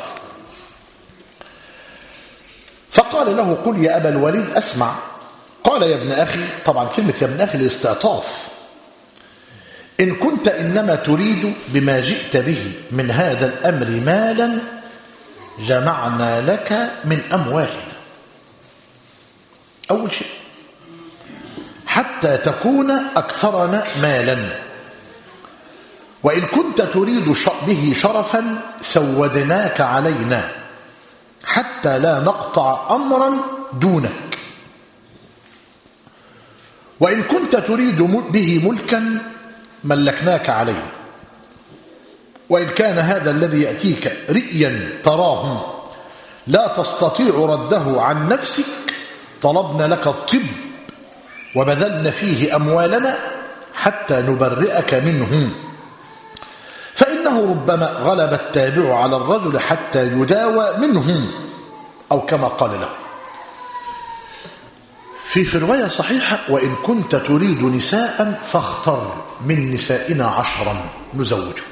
فقال له قل يا أبا الوليد أسمع. قال يا ابن أخي، طبعا كلمة يا ابن أخي الاستعطاف، إن كنت إنما تريد بما جئت به من هذا الأمر مالا جمعنا لك من أموالنا. أول شيء حتى تكون أكثرنا مالا، وإن كنت تريد به شرفا سودناك علينا حتى لا نقطع أمرا دونك، وإن كنت تريد به ملكا ملكناك عليه، وإن كان هذا الذي يأتيك رئيا تراه لا تستطيع رده عن نفسك طلبنا لك الطب وبذلنا فيه أموالنا حتى نبرئك منه، فإنه ربما غلب التابع على الرجل حتى يداوى منه، أو كما قال له في رواية صحيحة وإن كنت تريد نساء فاختر من نسائنا 10 نزوجك.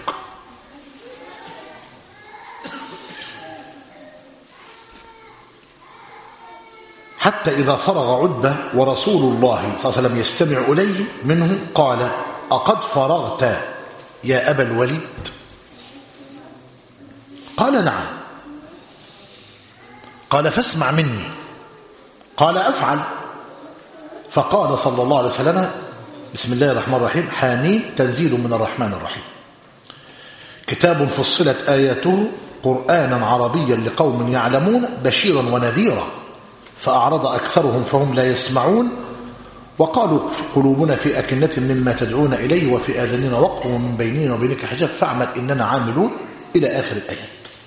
حتى إذا فرغ عتبة ورسول الله صلى الله عليه وسلم يستمع إليه منه قال أقد فرغت يا أبا الوليد؟ قال نعم. قال فاسمع مني. قال أفعل. فقال صلى الله عليه وسلم بسم الله الرحمن الرحيم حاميم تنزيل من الرحمن الرحيم كتاب فصلت آياته قرآنا عربيا لقوم يعلمون بشيرا ونذيرا فأعرض أكثرهم فهم لا يسمعون وقالوا قلوبنا في أكنة مما تدعون إليه وفي آذاننا وقر ومن بيننا وبينك حجاب فاعمل إننا عاملون إلى آخر الآيات.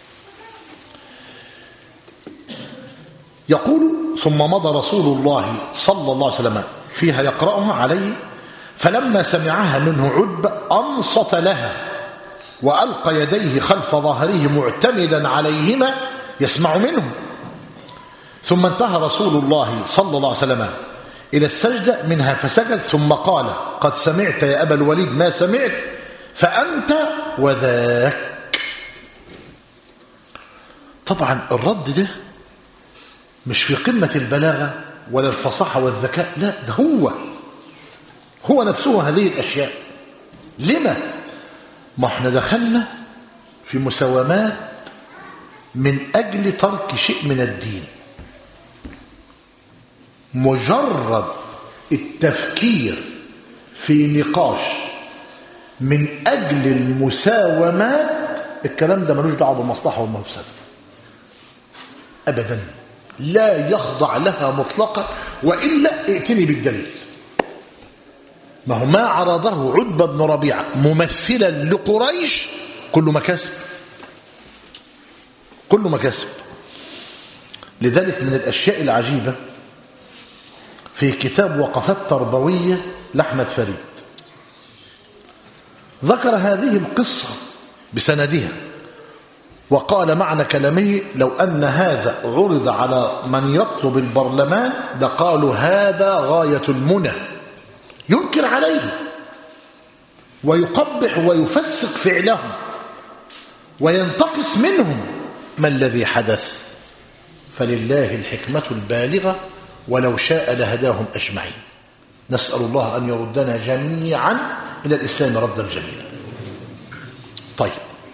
يقول ثم مضى رسول الله صلى الله عليه وسلم فيها يقرأها عليه فلما سمعها منه عتبة أنصت لها وألقى يديه خلف ظهره معتمدا عليهما يسمع منه، ثم انتهى رسول الله صلى الله عليه وسلم إلى السجدة منها فسجد ثم قال قد سمعت يا أبا الوليد ما سمعت فأنت وذاك. طبعا الرد ده مش في قمة البلاغة ولا الفصاحة والذكاء، لا ده هو نفسه هذه الأشياء. لما؟ ما احنا دخلنا في مساومات من أجل ترك شيء من الدين. مجرد التفكير في نقاش من أجل المساومات الكلام ده ملوش دعوه بالمصلحه والمفسده ابدا، لا يخضع لها مطلقا، والا ائتني بالدليل. ما هو ما عرضه عتبة بن ربيعة ممثلا لقريش كله مكاسب، كله مكاسب. لذلك من الأشياء العجيبة في كتاب وقفات تربوية لأحمد فريد ذكر هذه القصة بسندها، وقال معنى كلامه: لو أن هذا عرض على من يطلب البرلمان لقالوا هذا غاية المنى، ينكر عليه ويقبح ويفسق فعلهم وينتقص منهم. ما الذي حدث؟ فلله الحكمة البالغة ولو شاء لهداهم أجمعين. نسأل الله أن يردنا جميعا إلى الإسلام ردا جميلا. طيب،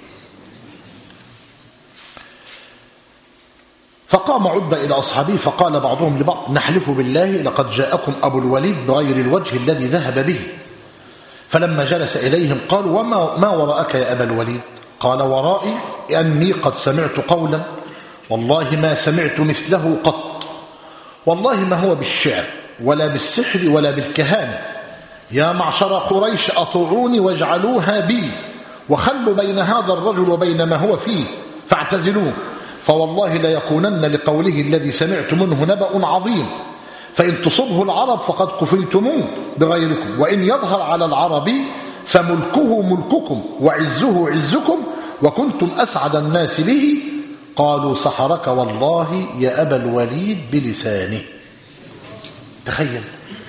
فقام عتبة إلى أصحابه فقال بعضهم لبعض: نحلف بالله لقد جاءكم أبو الوليد بغير الوجه الذي ذهب به. فلما جلس إليهم قالوا: ما وراءك يا أبا الوليد؟ قال: ورائي أني قد سمعت قولا والله ما سمعت مثله قط، والله ما هو بالشعر ولا بالسحر ولا بالكهانة. يا معشر قريش أطيعوني واجعلوها بي، وخلوا بين هذا الرجل وبين ما هو فيه فاعتزلوه، فوالله ليكونن لقوله الذي سمعت منه نبأ عظيم، فإن تصبه العرب فقد كفيتموه بغيركم، وإن يظهر على العرب فملكه ملككم وعزه عزكم، وكنتم أسعد الناس به. قالوا: سحرك والله يا أبا الوليد بلسانه. تخيل،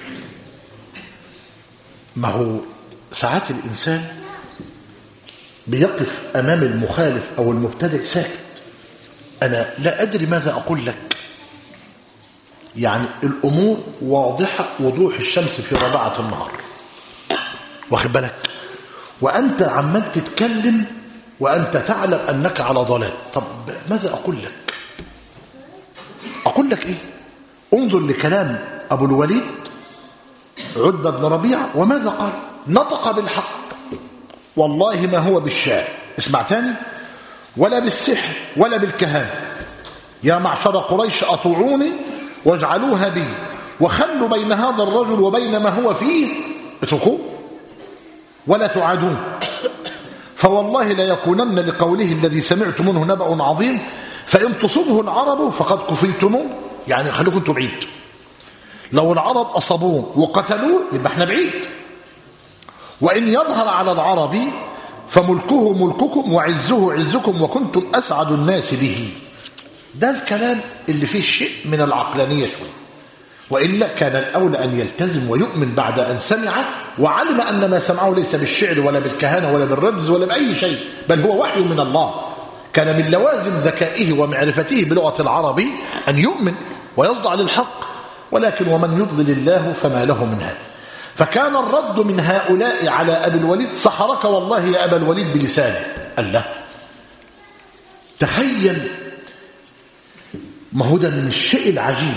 ما هو ساعات الإنسان بيقف أمام المخالف أو المبتدع ساكت، أنا لا أدري ماذا أقول لك. يعني الأمور واضحة وضوح الشمس في رباعة النهار، واخد بالك، وأنت عمال تتكلم وأنت تعلم أنك على ضلال. طب ماذا أقول لك؟ أقول لك إيه؟ انظر لكلام أبو الوليد عتبة بن ربيعة وماذا قال. نطق بالحق، والله ما هو بالشعر، اسمع تاني، ولا بالسحر ولا بالكهانة. يا معشر قريش أطيعوني واجعلوها بي، وخلوا بين هذا الرجل وبين ما هو فيه، اتركوه ولا تعادون، فوالله لا يكونن لقوله الذي سمعت منه نبأ عظيم، فإن تصبه العرب فقد كفيتموه. يعني خلوكم انتم بعيد، لو العرب أصابوه وقتلوه يبقى احنا بعيد، وإن يظهر على العرب فملكه ملككم وعزه عزكم، وكنتم أسعد الناس به. ده الكلام اللي فيه شيء من العقلانية شوي، وإلا كان الأولى أن يلتزم ويؤمن بعد أن سمع وعلم أن ما سمعه ليس بالشعر ولا بالكهانة ولا بالرمز ولا بأي شيء، بل هو وحي من الله. كان من لوازم ذكائه ومعرفته بلغة العرب أن يؤمن ويصدع للحق، ولكن ومن يضلل الله فما له من هذا. فكان الرد من هؤلاء على أبي الوليد: سحرك والله يا أبا الوليد بلسانه. الله، تخيل، ما هو ده من الشيء العجيب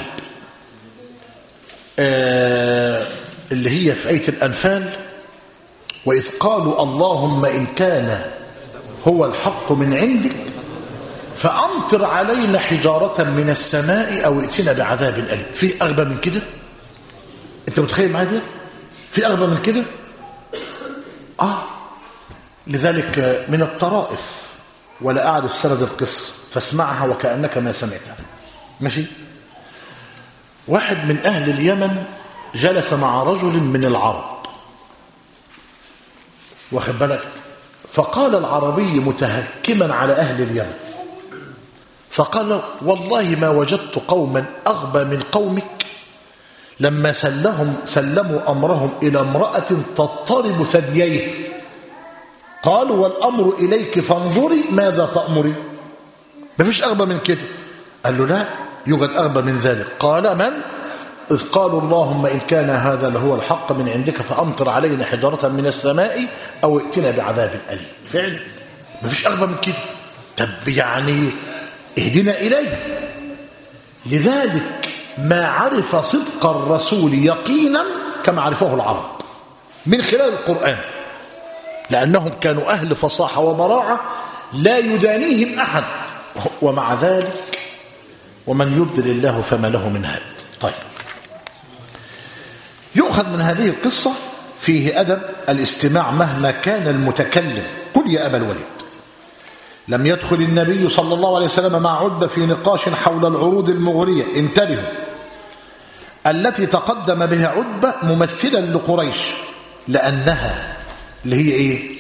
اللي هي في آية الأنفال: وإذ قالوا اللهم إن كان هو الحق من عندك فأمطر علينا حجارة من السماء أو ائتنا بعذاب أليم. في أغبى من كده؟ أنت متخيل معايا ده؟ في أغبى من كده؟ لذلك من الطرائف، ولا أعرف سند القصة فاسمعها وكأنك ما سمعتها. ماشي؟ واحد من أهل اليمن جلس مع رجل من العرب، واخد بالك، فقال العربي متهكما على أهل اليمن، فقال: والله ما وجدت قوما أغبى من قومك لما سلموا أمرهم إلى امرأة تضطرب ثدييه، قالوا: والأمر إليك فانظري ماذا تأمري. ما فيش أغبى من كده. قال له: لا يوجد أغبى من ذلك. قال: من؟ إذ قالوا اللهم إن كان هذا لهو الحق من عندك فأمطر علينا حجارة من السماء أو ائتنا بعذاب أليم. فعلا ما فيش أغبى من كده. طب يعني اهدنا إليه. لذلك ما عرف صدق الرسول يقينا كما عرفه العرب من خلال القرآن، لأنهم كانوا أهل فصاحة وبراعة لا يدانيهم أحد، ومع ذلك ومن يضلل الله فما له من هاد. طيب، يؤخذ من هذه القصة فيه أدب الاستماع مهما كان المتكلم. قل يا أبا الوليد، لم يدخل النبي صلى الله عليه وسلم مع عتبة في نقاش حول العروض المغرية، انتبهوا، التي تقدم بها عتبة ممثلا لقريش، لأنها اللي هي إيه؟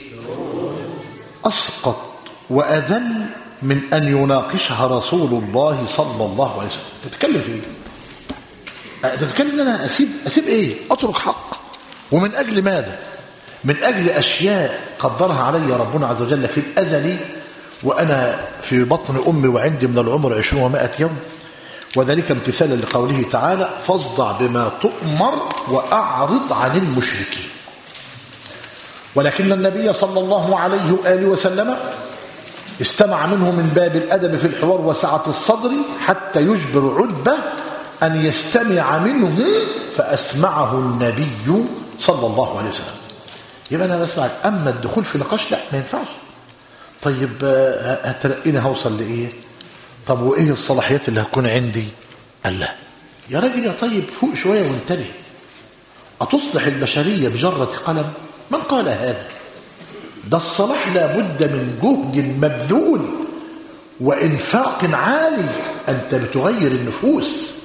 أسقط وأذل من أن يناقشها رسول الله صلى الله عليه وسلم. تتكلم في إيه؟ تتكلم أن أنا أسيب إيه؟ أترك حق. ومن أجل ماذا؟ من أجل أشياء قدرها علي ربنا عز وجل في الأزل وأنا في بطن أمي وعندي من العمر 20 و100 يوم، وذلك امتثالا لقوله تعالى: فاصدع بما تؤمر وأعرض عن المشركين. ولكن النبي صلى الله عليه وآله وسلم استمع منه من باب الأدب في الحوار وسعة الصدر حتى يجبر عتبة أن يستمع منه، فأسمعه النبي صلى الله عليه وسلم. يبقى أنا بسمعك، أما الدخول في نقاش لا، ما ينفعش. طيب هترقيني هوصل لإيه؟ طب وإيه الصلاحيات اللي هتكون عندي؟ قال لا يا راجل يا طيب، فوق شوية وانتبه. أتصلح البشرية بجرة قلم؟ من قال هذا؟ ده الصلاح لابد من جهد مبذول وإنفاق عالي. أنت بتغير النفوس.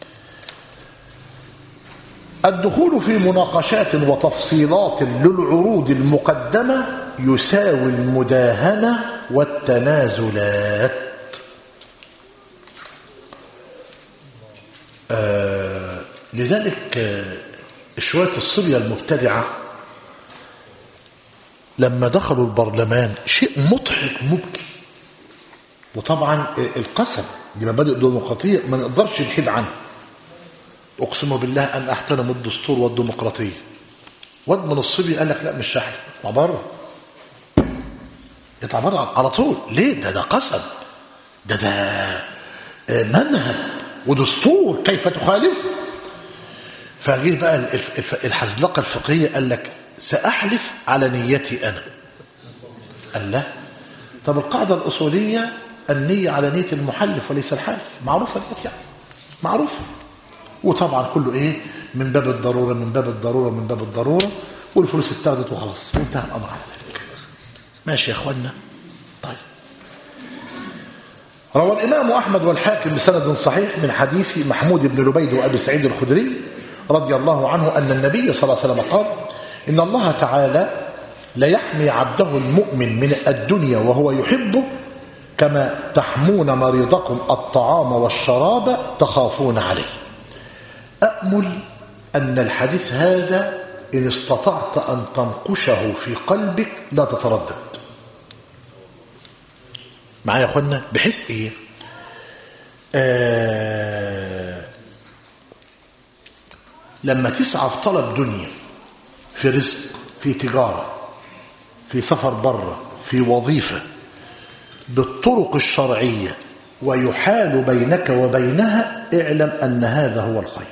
الدخول في مناقشات وتفصيلات للعروض المقدمة يساوي المداهنة والتنازلات. لذلك شوية الصبية المبتدعة لما دخلوا البرلمان شيء مضحك مبكي. وطبعا القسم دي مبادئ ديمقراطية ما نقدرش نحيد عنها. أقسم بالله أن أحترم الدستور والديمقراطية. واد من الصبي قال لك لا مش هحلف، اطلع بره، اطلع بره على طول. ليه؟ ده قسم، ده مذهب ودستور، كيف تخالفه؟ فجه بقى الحزلقة الفقهية قال لك سأحلف على نيتي أنا. قال لا، طب القاعدة الأصولية النية على نية المحلف وليس الحالف، معروفة دي يعني، معروفة. وطبعا كله ايه؟ من باب الضرورة، من باب الضرورة، من باب الضرورة، والفلوس اتاخدت وخلاص وانتهى الأمر على ذلك. ماشي يا اخوانا. طيب، روى الإمام أحمد والحاكم بسند صحيح من حديث محمود بن لبيد وأبي سعيد الخدري رضي الله عنه أن النبي صلى الله عليه وسلم قال: إن الله تعالى ليحمي عبده المؤمن من الدنيا وهو يحبه كما تحمون مريضكم الطعام والشراب تخافون عليه. أأمل أن الحديث هذا إن استطعت أن تنقشه في قلبك لا تتردد معايا يا أخوانا، بحيث إيه؟ لما تسعى في طلب دنيا، في رزق، في تجارة، في سفر بره، في وظيفة، بالطرق الشرعية ويحال بينك وبينها، اعلم أن هذا هو الخير.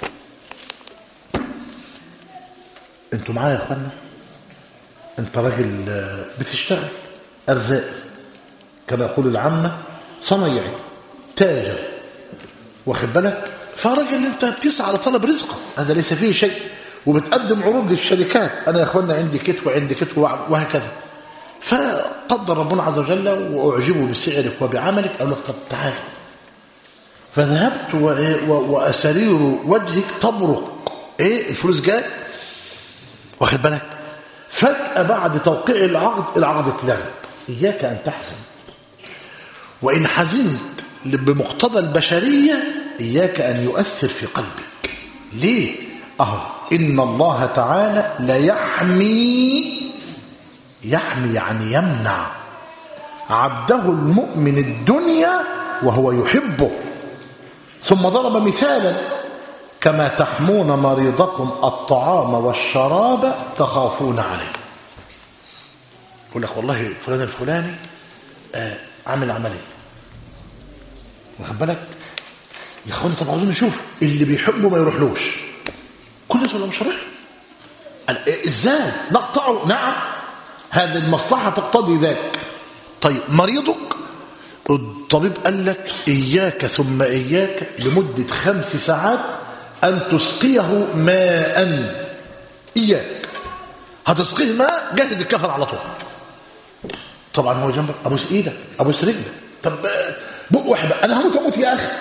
انتوا معايا يا اخوانا؟ انت راجل بتشتغل ارزاق كما يقول العامة، صنايعي، تاجر، واخد بالك؟ فراجل انت بتسعى لطلب رزقك، هذا ليس فيه شيء، وبتقدم عروض للشركات، انا يا اخوانا عندي كت وعندي كت وهكذا. فقدر ربنا عز وجل واعجبه بسعرك وبعملك، اقول لك طب تعال. فذهبت واسرير وجهك تبرق، ايه الفلوس جات، واخد بالك؟ فجأة بعد توقيع العقد اتلغت. إياك أن تحزن، وإن حزنت بمقتضى البشرية إياك أن يؤثر في قلبك. ليه؟ إن الله تعالى لا يحمي يعني يمنع عبده المؤمن الدنيا وهو يحبه. ثم ضرب مثالا: كما تحمون مريضكم الطعام والشراب تخافون عليه. يقول لك والله فلان الفلاني عامل عملية، واخد بالك يا اخواني؟ طب عاوزين نشوف اللي بيحبه ما يروحلوش. كل ده مش رايح. ازاي نقطعه؟ نعم، هذه المصلحة تقتضي ذلك، طيب مريضك الطبيب قال لك إياك ثم إياك لمدة 5 ساعات أن تسقيه ماء. إياك هتسقيه ماء، جهز الكفن على طول. طبعا هو جنبك، أبوس إيدك أبوس رجلك. طب بق واحد، أنا هموت يا أخي.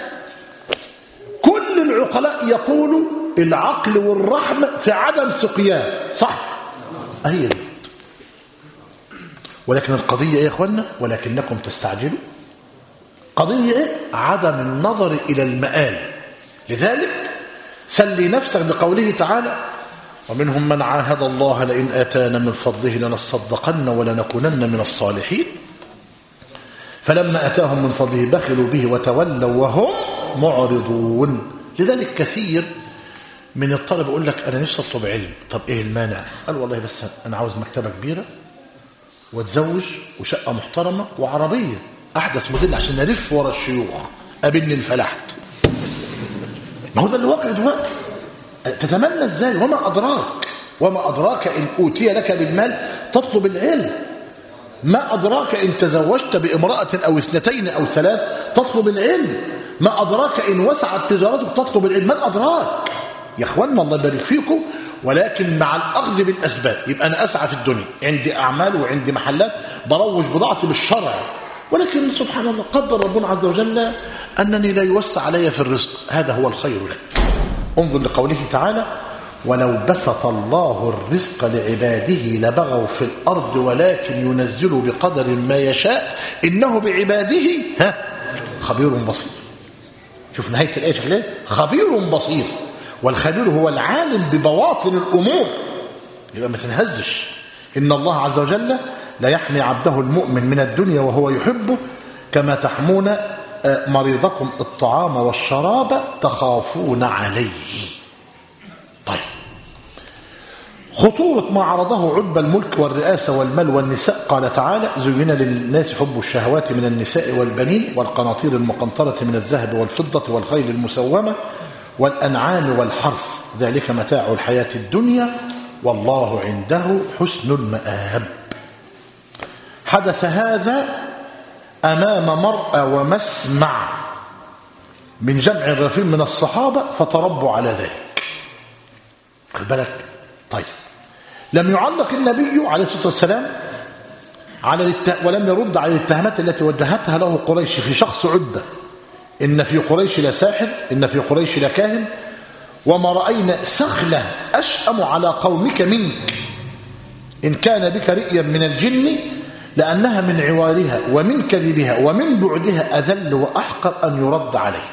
كل العقلاء يقولوا العقل والرحمة في عدم سقياه، صح؟ هي دي. ولكن القضية إيه يا إخوانا؟ ولكنكم تستعجلوا. قضية إيه؟ عدم النظر إلى المآل. لذلك سلي نفسك بقوله تعالى: ومنهم من عاهد الله لئن آتانا من فضله لنصدقن ولنكونن من الصالحين فلما آتاهم من فضله بخلوا به وتولوا وهم معرضون. لذلك كثير من الطلبة يقول لك أنا نفسي أطلب علم. طب إيه المانع؟ قال والله بس أنا عاوز مكتبة كبيرة واتزوج وشقة محترمة وعربية أحدث موديل عشان نلف ورا الشيوخ قابلني الفلاحت. ما هو ده اللي واقع دلوقتي. تتمنى ازاي؟ وما أدراك إن أوتي لك بالمال تطلب العلم. ما أدراك إن تزوجت بامرأة أو 2 أو 3 تطلب العلم. ما أدراك إن وسعت تجارتك تطلب العلم. من أدراك يا أخوانا؟ الله يبارك فيكم. ولكن مع الأخذ بالأسباب. يبقى أنا أسعى في الدنيا، عندي أعمال وعندي محلات بروج بضاعتي بالشرع، ولكن سبحان الله قدر ربنا عز وجل أنني لا يوسع علي في الرزق. هذا هو الخير لك. انظر لقوله تعالى: ولو بسط الله الرزق لعباده لبغوا في الأرض ولكن ينزل بقدر ما يشاء إنه بعباده خبير بصير. شوف نهاية الآية شكلها خبير بصير، والخبير هو العالم ببواطن الأمور. يبقى ما تنهزش. إن الله عز وجل لا يحمي عبده المؤمن من الدنيا وهو يحبه كما تحمون مريضكم الطعام والشراب تخافون عليه. طيب، خطورة ما عرضه عتبى الملك والرئاسة والمال والنساء. قال تعالى: زين للناس حب الشهوات من النساء والبنين والقناطير المقنطرة من الذهب والفضة والخيل المسومة والأنعام والحرث ذلك متاع الحياة الدنيا والله عنده حسن المآب. حدث هذا أمام مرأى ومسمع من جمع رفيع من الصحابة فتربوا على ذلك. خد بالك. طيب، لم يعلق النبي عليه الصلاة والسلام ولم يرد على الاتهامات التي وجهتها له قريش في شخص عتبة. إن في قريش لساحر، إن في قريش لكاهن، وما رأينا سخلة أشأم على قومك منك، إن كان بك رئيا من الجن لأنها من عوارها ومن كذبها ومن بعدها أذل وأحقر أن يرد عليه.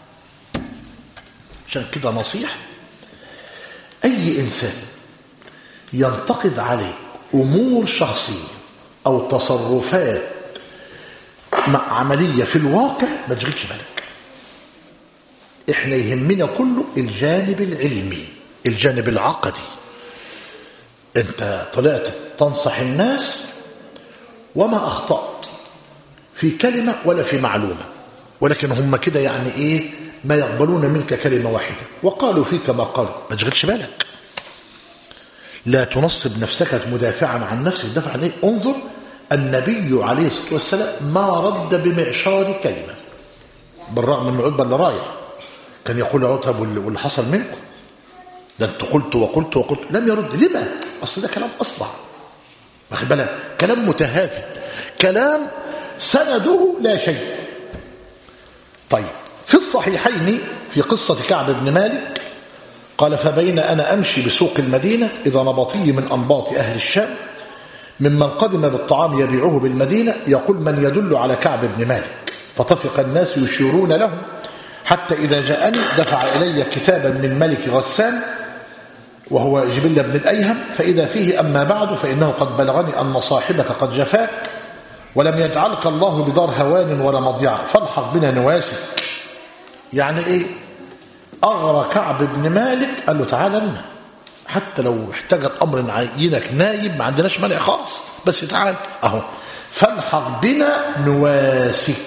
عشان كده نصيحة: أي إنسان ينتقد عليه أمور شخصية أو تصرفات عملية في الواقع ما تشغلش بالك. إحنا يهمنا كله الجانب العلمي، الجانب العقدي. أنت طلعت تنصح الناس وما أخطأت في كلمة ولا في معلومة، ولكن هم كده يعني إيه ما يقبلون منك كلمة واحدة وقالوا فيك ما قالوا. ما تشغلش بالك. لا تنصب نفسك مدافعا عن نفسك، دافع عن إيه؟ انظر النبي عليه الصلاة والسلام ما رد بمعشار كلمة، بالرغم من عتبة اللي رايح كان يقول عتبة واللي حصل منكم ده انت قلت وقلت وقلت، لم يرد. لما؟ أصل ده كلام أصلع، واخد بالك، كلام متهافت، كلام سنده لا شيء. طيب، في الصحيحين في قصة كعب بن مالك قال: فبين أنا أمشي بسوق المدينة إذا نبطي من أنباط أهل الشام ممن قدم بالطعام يبيعه بالمدينة يقول: من يدل على كعب بن مالك؟ فطفق الناس يشيرون له حتى إذا جاءني دفع إلي كتابا من ملك غسان وهو جبل بن الأيهم، فإذا فيه: أما بعد فإنه قد بلغني أن صاحبك قد جفاك ولم يجعلك الله بدار هوان ولا مضيعة فالحق بنا نواسك. يعني إيه؟ أغرى كعب بن مالك، قال له: تعالى لنا، حتى لو احتاج الأمر نعينك نايب ما عندناش مانع خالص، بس تعال أهو فالحق بنا نواسك.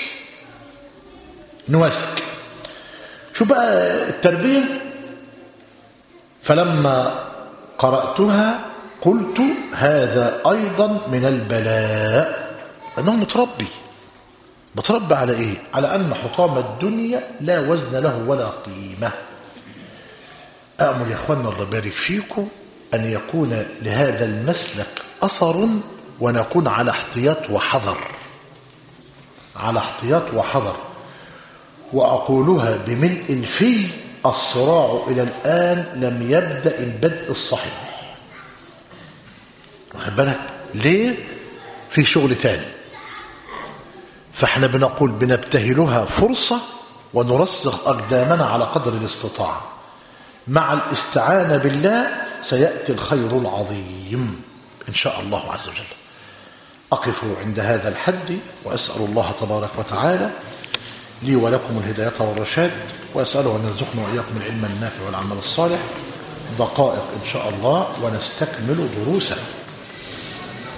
شو بقى التربية؟ فلما قرأتها قلت: هذا أيضا من البلاء. أنه متربي على إيه؟ على أن حطام الدنيا لا وزن له ولا قيمة. أأمل يا أخوانا الله يبارك فيكم أن يكون لهذا المسلك أثر، ونكون على احتياط وحذر، على احتياط وحذر. وأقولها بملء الفي: الصراع إلى الآن لم يبدأ البدء الصحيح. واخد بالك ليه؟ في شغل تاني. فاحنا بنقول بنبتهلها فرصة ونرسخ أقدامنا على قدر الاستطاعة. مع الاستعانة بالله سيأتي الخير العظيم إن شاء الله عز وجل. أقف عند هذا الحد، وأسأل الله تبارك وتعالى لي ولكم الهداية والرشاد، وأسأله أن يرزقنا وإياكم العلم النافع والعمل الصالح. دقائق إن شاء الله ونستكمل دروسنا.